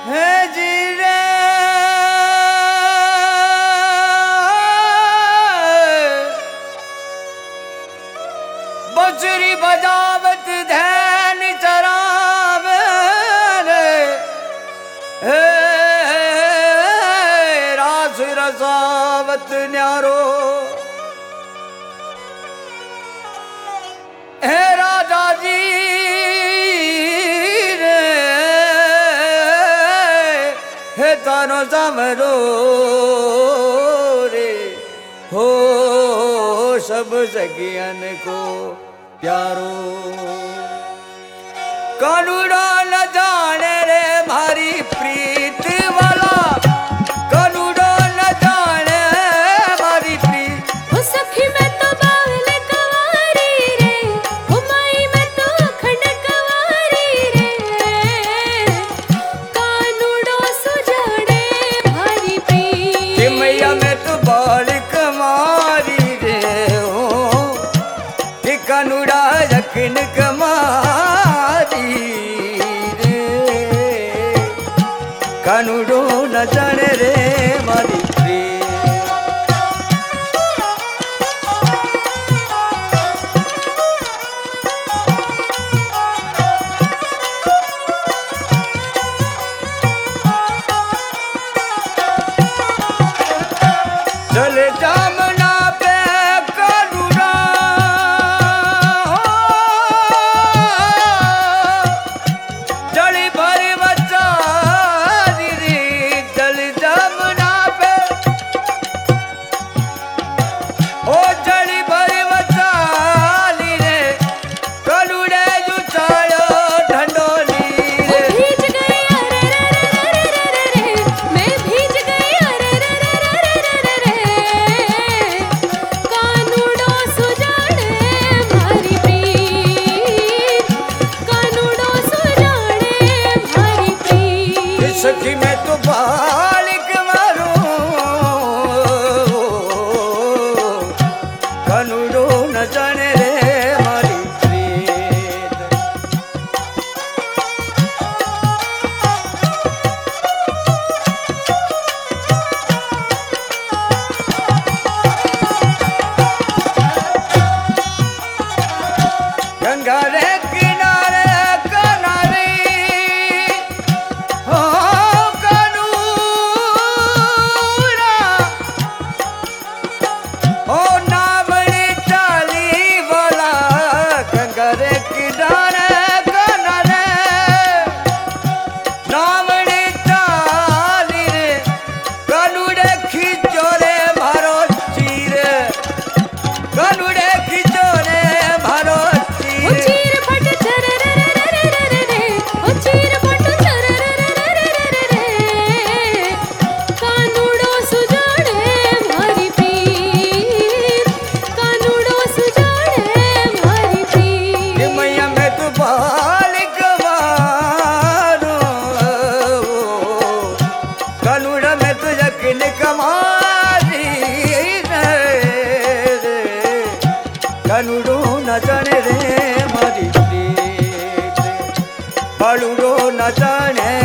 है जी रे बंसुरी बजावत धैन चरावे रे रास रसावत न्यारो हे राजा जी रे हे तारो समरो रे हो सब सखियन को प्यारो कानूड़ा न जाने रे मारी प्रीत वाला कानूड़ा न जाने मारी प्रीत हो सखी मैं तो बावल कवारी रे हो माई मैं तो खंड कवारी रे कानूड़ो सुजाड़े भारी प्रीत कि मैया मैं तो बालिक मारी रे हो कि कानूड़ा यकीन कमारी रे कानूड़ो न जाने रे मारी प्रीत चल जामना पे कानूड़ा जड़ी भरी बच्चा दीदी चल जामना पे ओ जड़ी भरी बच्चा रे कानूड़े जुचायो ढंडोली वो रे भीज गई अरे रे मैं भीज गई अरे रे कानूड़ो सुजाड़े भारी प्रीत कानूड़ो सुजाड़े भारी प्रीत सखी मैं तो बालिक मारू कानूड़ो न जाने रे मारी प्रीत गंगा रे किनारे कनारी हो कानूड़ा ओ नामनी चाली बोला गंगा रे किनारे कनारे नामनी चाली रे कानूड़े खींचो रे मारो चीर कानूड़े खींचो रे मारो वो चीर फट चर वो चीर फट चर कानूड़ो सुजाड़े भारी प्रीत कानूड़ो सुजाड़े भारी कि प्रीत मैया मैं तो बालिक मारो कानूड़ा में तो यकीन कमारी रे कानूड़ो न जाने रे मारी प्रीत बालूड़ो न जाने